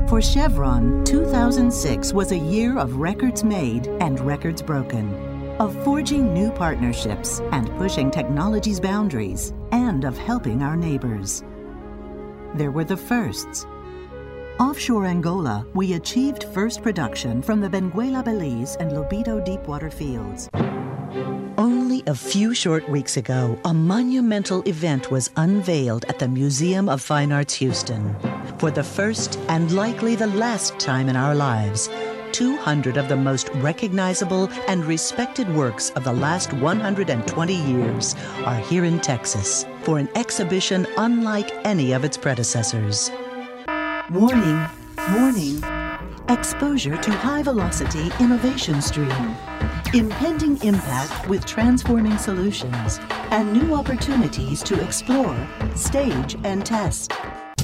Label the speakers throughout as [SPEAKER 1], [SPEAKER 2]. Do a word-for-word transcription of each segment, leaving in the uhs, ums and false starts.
[SPEAKER 1] For Chevron, two thousand six was a year of records made and records broken, of forging new partnerships and pushing technology's boundaries, and of helping our neighbors. There were the firsts. Offshore Angola, we achieved first production from the Benguela Belize and Lobito deepwater fields. Only a few short weeks ago, a monumental event was unveiled at the Museum of Fine Arts Houston. For the first and likely the last time in our lives, two hundred of the most recognizable and respected works of the last one hundred twenty years are here in Texas for an exhibition unlike any of its predecessors. Warning, warning, exposure to high-velocity innovation stream, impending impact with transforming solutions, and new opportunities to explore, stage, and test.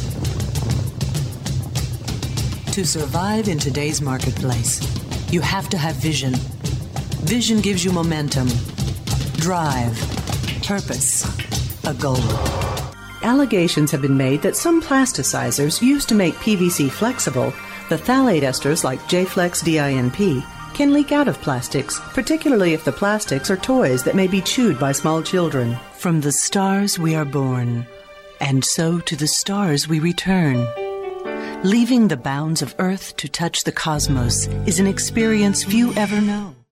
[SPEAKER 1] To survive in today's marketplace, you have to have vision. Vision gives you momentum, drive, purpose, a goal. Allegations have been made that some plasticizers used to make P V C flexible, the phthalate esters like J-Flex D I N P, can leak out of plastics, particularly if the plastics are toys that may be chewed by small children. From the stars we are born, and so to the stars we return. Leaving the bounds of Earth to touch the cosmos is an experience few ever know.